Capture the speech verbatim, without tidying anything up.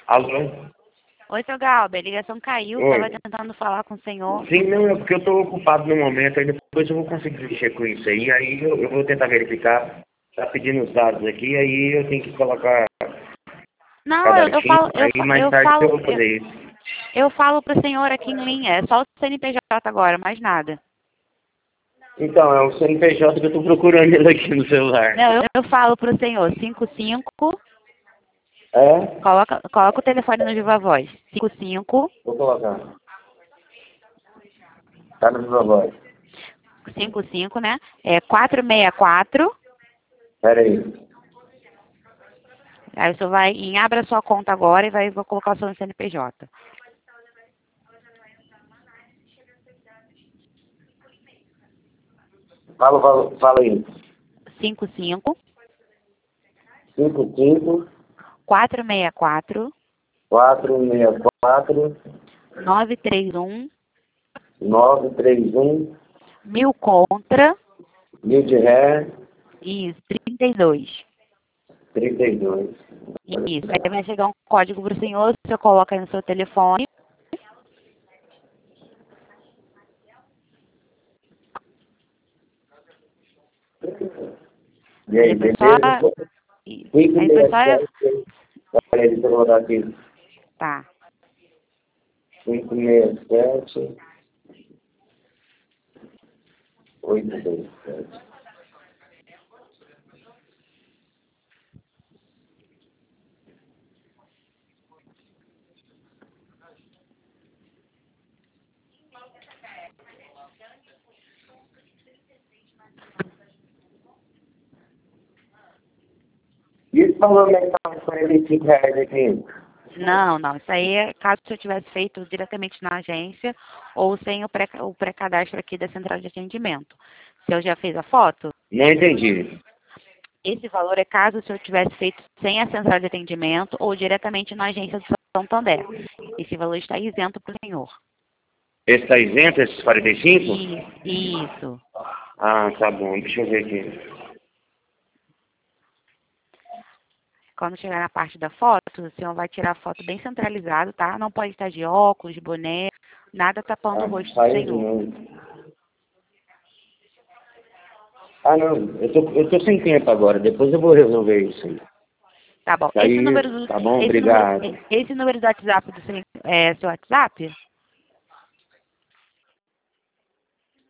Alô? Oi, seu Galber, a ligação caiu, Oi. estava tentando falar com o senhor. Sim, não, é porque eu estou ocupado no momento, aí depois eu vou conseguir mexer com isso aí, aí eu, eu vou tentar verificar. Tá pedindo os dados aqui, aí eu tenho que colocar Não, eu, cada eu time, falo, eu, aí fa- mais eu tarde eu falo, vou eu, fazer isso. eu falo pro senhor aqui em linha, é só o C N P J agora, mais nada. Então, é o C N P J que eu estou procurando ele aqui no celular. Não, eu, eu falo pro senhor, cinco cinco, É? coloca, coloca o telefone no Viva Voz, cinco cinco, Vou colocar. Tá no meu voz. cinco cinco, né, é quatro seis quatro, Pera aí. aí o senhor vai em abra sua conta agora e vai vou colocar o seu C N P J. Fala, fala, fala aí. cinco cinco, cinco cinco, quatro seis quatro, quatro seis quatro, nove três um, nove três um, mil contra, mil de ré, isso, trinta e dois. trinta e dois. Isso, aí vai chegar um código para o senhor, você coloca aí no seu telefone. E Aí aí, depois só. beleza? Isso. cinco Aí depois só. seis sete, peraí, deixa eu rodar aqui. Tá. cinco seis sete, oito dois sete. E esse valor mensal de quarenta e cinco reais aqui? Não, não. Isso aí é caso o senhor tivesse feito diretamente na agência ou sem o pré- o pré-cadastro aqui da central de atendimento. O senhor já fez a foto? Não entendi. Esse valor é caso o senhor tivesse feito sem a central de atendimento ou diretamente na agência do Santander. Esse valor está isento para o senhor. Esse tá isento, esses quarenta e cinco? Isso, isso. Ah, tá bom. Deixa eu ver aqui. Quando chegar na parte da foto, o senhor vai tirar a foto bem centralizado, tá? Não pode estar de óculos, de boné, nada tapando o Ah, rosto do saiu de senhor. novo. Ah, não. Eu tô, eu tô sem tempo agora. Depois eu vou resolver isso aí. Tá bom. Esse Aí, número do, tá bom? esse número, Obrigado. esse número do WhatsApp do seu, é seu WhatsApp?